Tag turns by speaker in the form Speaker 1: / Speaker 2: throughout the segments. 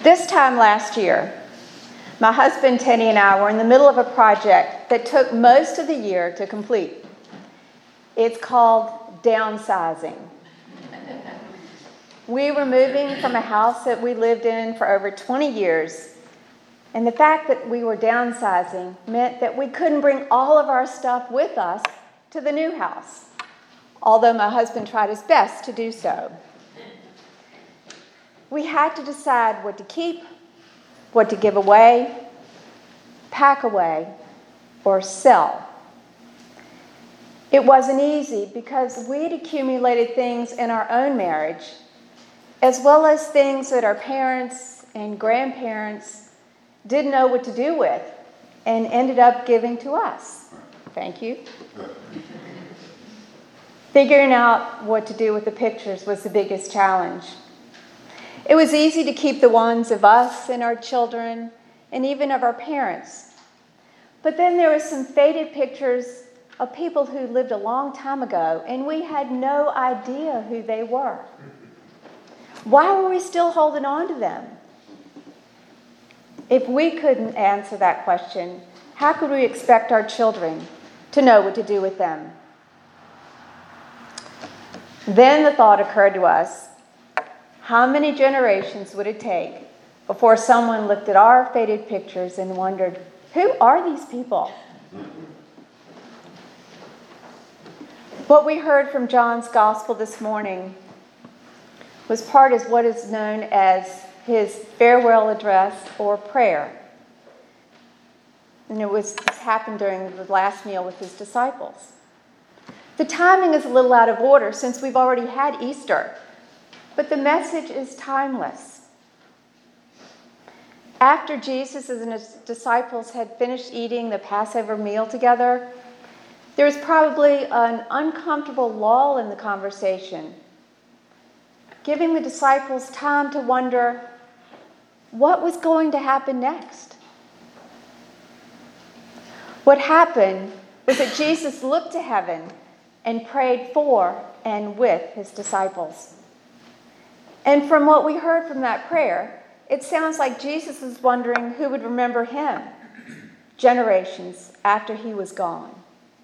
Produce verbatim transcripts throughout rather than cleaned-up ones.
Speaker 1: This time last year, my husband Teddy and I were in the middle of a project that took most of the year to complete. It's called downsizing. We were moving from a house that we lived in for over twenty years, and the fact that we were downsizing meant that we couldn't bring all of our stuff with us to the new house, although my husband tried his best to do so. We had to decide what to keep, what to give away, pack away, or sell. It wasn't easy because we'd accumulated things in our own marriage, as well as things that our parents and grandparents didn't know what to do with and ended up giving to us. Thank you. Figuring out what to do with the pictures was the biggest challenge. It was easy to keep the ones of us and our children and even of our parents. But then there were some faded pictures of people who lived a long time ago, and we had no idea who they were. Why were we still holding on to them? If we couldn't answer that question, how could we expect our children to know what to do with them? Then the thought occurred to us, how many generations would it take before someone looked at our faded pictures and wondered, who are these people? What we heard from John's Gospel this morning was part of what is known as his farewell address or prayer. And it was this happened during the last meal with his disciples. The timing is a little out of order since we've already had Easter, but the message is timeless. After Jesus and his disciples had finished eating the Passover meal together, there was probably an uncomfortable lull in the conversation, giving the disciples time to wonder what was going to happen next. What happened was that Jesus looked to heaven and prayed for and with his disciples. And from what we heard from that prayer, it sounds like Jesus was wondering who would remember him generations after he was gone.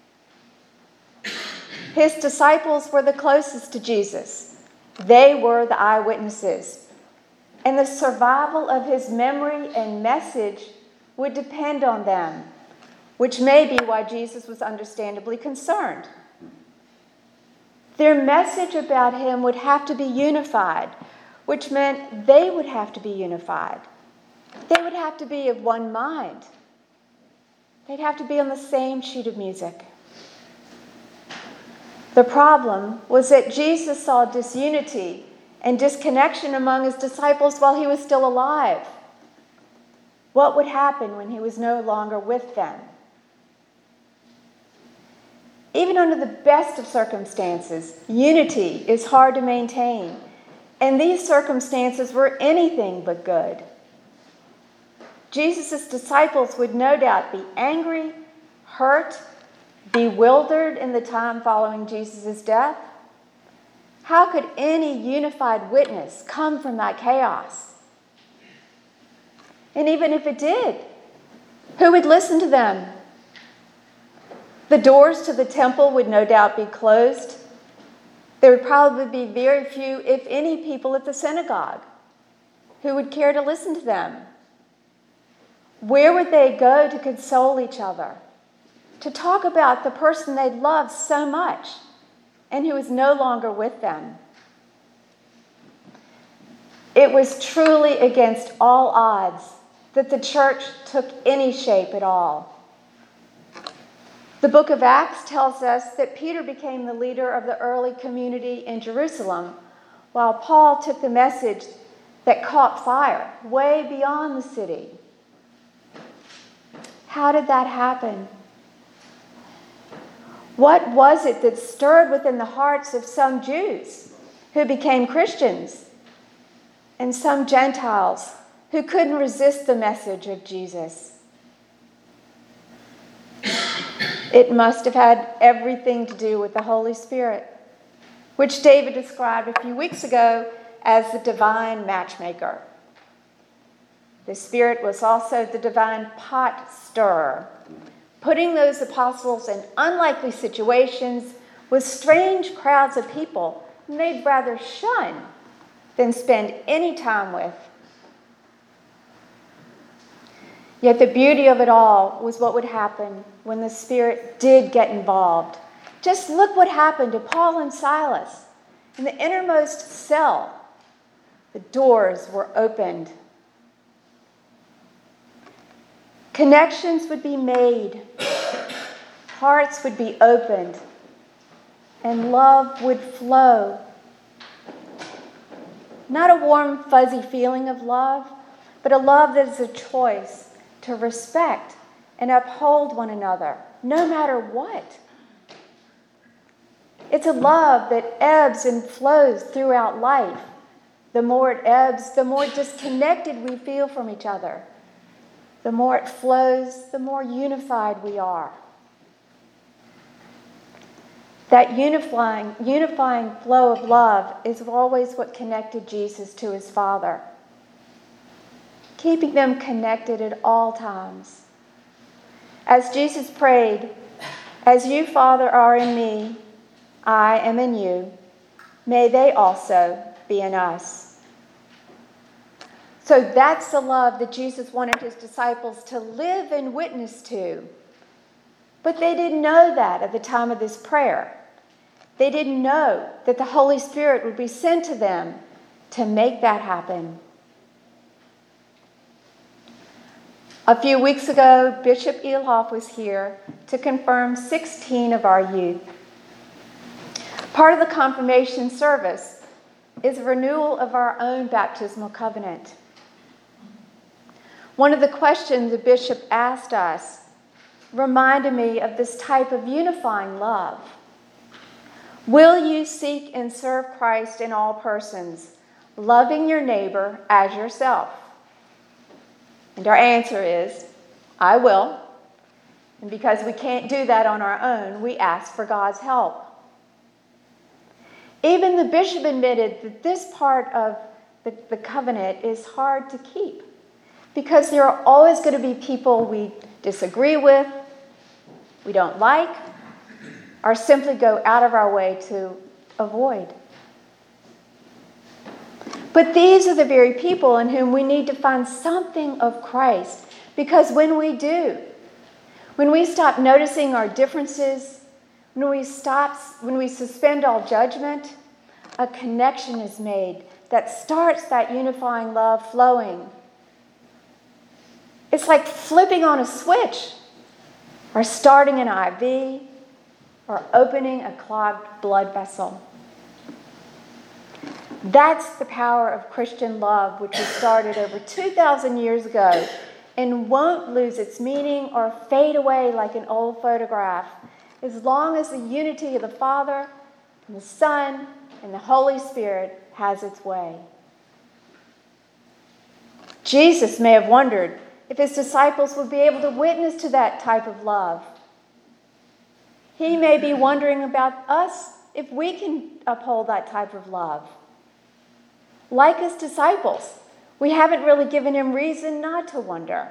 Speaker 1: His disciples were the closest to Jesus. They were the eyewitnesses. And the survival of his memory and message would depend on them, which may be why Jesus was understandably concerned. Their message about him would have to be unified, which meant they would have to be unified. They would have to be of one mind. They'd have to be on the same sheet of music. The problem was that Jesus saw disunity and disconnection among his disciples while he was still alive. What would happen when he was no longer with them? Even under the best of circumstances, unity is hard to maintain, and these circumstances were anything but good. Jesus' disciples would no doubt be angry, hurt, bewildered in the time following Jesus' death. How could any unified witness come from that chaos? And even if it did, who would listen to them? The doors to the temple would no doubt be closed. There would probably be very few, if any, people at the synagogue who would care to listen to them. Where would they go to console each other, to talk about the person they loved so much and who is no longer with them? It was truly against all odds that the church took any shape at all. The book of Acts tells us that Peter became the leader of the early community in Jerusalem, while Paul took the message that caught fire way beyond the city. How did that happen? What was it that stirred within the hearts of some Jews who became Christians and some Gentiles who couldn't resist the message of Jesus? It must have had everything to do with the Holy Spirit, which David described a few weeks ago as the divine matchmaker. The Spirit was also the divine pot stirrer, putting those apostles in unlikely situations with strange crowds of people whom they'd rather shun than spend any time with. Yet the beauty of it all was what would happen when the Spirit did get involved. Just look what happened to Paul and Silas. In the innermost cell, the doors were opened. Connections would be made, hearts would be opened, and love would flow. Not a warm, fuzzy feeling of love, but a love that is a choice to respect and uphold one another, no matter what. It's a love that ebbs and flows throughout life. The more it ebbs, the more disconnected we feel from each other. The more it flows, the more unified we are. That unifying, unifying flow of love is always what connected Jesus to his Father, keeping them connected at all times. As Jesus prayed, "As you, Father, are in me, I am in you. May they also be in us." So that's the love that Jesus wanted his disciples to live and witness to. But they didn't know that at the time of this prayer. They didn't know that the Holy Spirit would be sent to them to make that happen. A few weeks ago, Bishop Eilhoff was here to confirm sixteen of our youth. Part of the confirmation service is a renewal of our own baptismal covenant. One of the questions the bishop asked us reminded me of this type of unifying love. Will you seek and serve Christ in all persons, loving your neighbor as yourself? And our answer is, I will. And because we can't do that on our own, we ask for God's help. Even the bishop admitted that this part of the, the covenant is hard to keep because there are always going to be people we disagree with, we don't like, or simply go out of our way to avoid. But these are the very people in whom we need to find something of Christ, because when we do, when we stop noticing our differences, when we stop, when we suspend all judgment, a connection is made that starts that unifying love flowing. It's like flipping on a switch, or starting an I V, or opening a clogged blood vessel. That's the power of Christian love, which was started over two thousand years ago and won't lose its meaning or fade away like an old photograph as long as the unity of the Father and the Son and the Holy Spirit has its way. Jesus may have wondered if his disciples would be able to witness to that type of love. He may be wondering about us if we can uphold that type of love. Like his disciples, we haven't really given him reason not to wonder.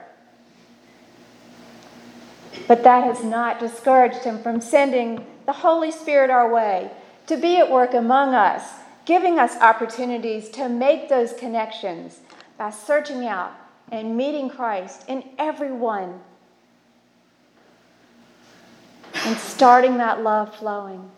Speaker 1: But that has not discouraged him from sending the Holy Spirit our way to be at work among us, giving us opportunities to make those connections by searching out and meeting Christ in everyone and starting that love flowing.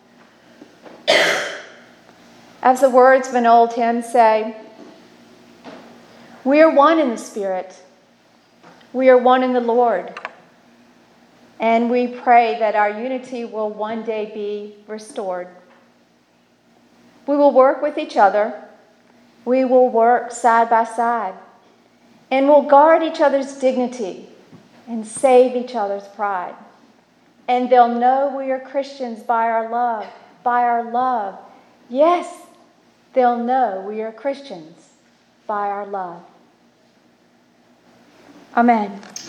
Speaker 1: As the words of an old hymn say, we are one in the Spirit. We are one in the Lord. And we pray that our unity will one day be restored. We will work with each other. We will work side by side. And we'll guard each other's dignity and save each other's pride. And they'll know we are Christians by our love, by our love. Yes, they'll know we are Christians by our love. Amen.